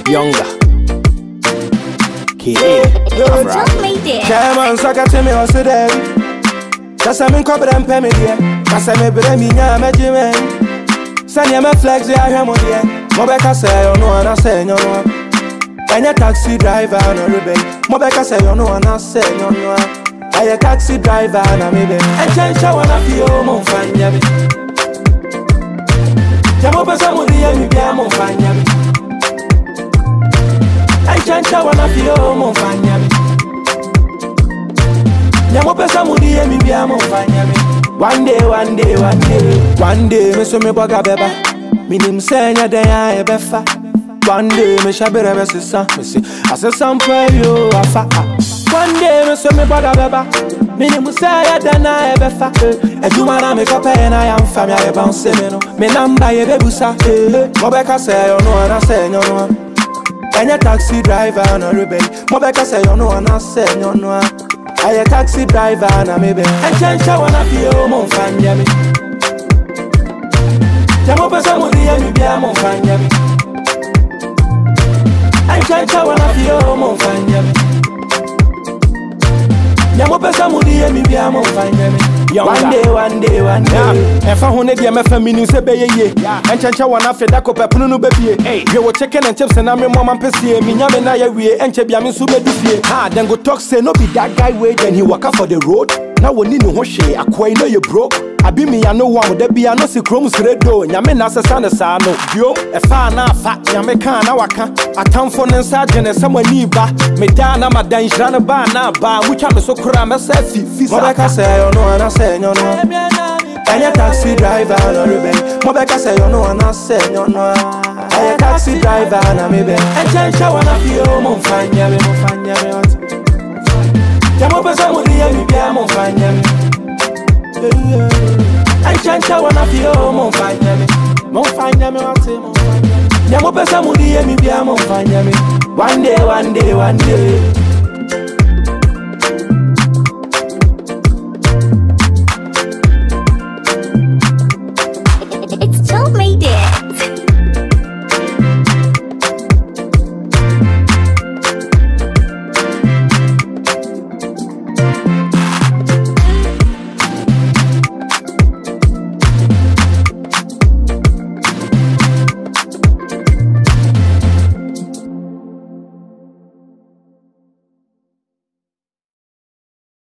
Younger. Don't make it. Chairman Saka me also there. That's I'm in corporate and pay me there. That's I'm a bremi na me jime. Send you my flags ya here mo there. Mobeka say you know and I say you know. Any taxi driver no rebel. Mobeka say you know and I say you know. I a taxi driver na me be. And change wanna feel mo fanya me. Jamo pesa mo dia mi bia mo fanya me. And change wanna feel mo fanya me. Jamo pesa mo dia mi bia mo fanya me. One day, me so me boga beba. Minim senya den ya ebefa. One day, me shabere me sisa. Me say, ase sampa yo afa. One day, me so me boga beba. Minim senya den ya ebefa. Ejuma na me kope na ya mfa me ya bounce me no. Me namba ye bebusa. Mobeka say you know and I say you know. Any taxi driver no rebel. Mobeka say you know and I say you know. I a taxi driver na me be. And change wanna feel mo fanya me. Jamo pesa mo dia mi bia mo fanya me. And change wanna feel mo fanya me. Jamo pesa mo dia mi bia mo fanya me. One day. If I want to get my family, say be ye. And change wanna fe da ko pepunu no be bie. You will chicken and chips and I'm your mom and pesi. Me nyame na ye wie. And chebia mi so be dufie. Then go talk say no be that guy way. Then he walk out for the road. Now we need no ho she. Akwa know you broke. I be me I know one with the be I know si chrome redo. Nyame na se sane sa no. Bio. If I na fa nyame kan na waka. Atam for nensa jene someone ni ba. Me da na madan jana ba na ba. Mucha me so kura me se fi. Mobeka say you know and I say you know. Any taxi driver no rebel. Mobeka say you know and I say you know. I a taxi driver na me be. And change wanna feel mo fanya me what. Jamo pesa mo dia mi bia mo fanya me. And change wanna feel mo fanya me what mo fanya. Jamo pesa mo dia mi bia mo fanya me. One day.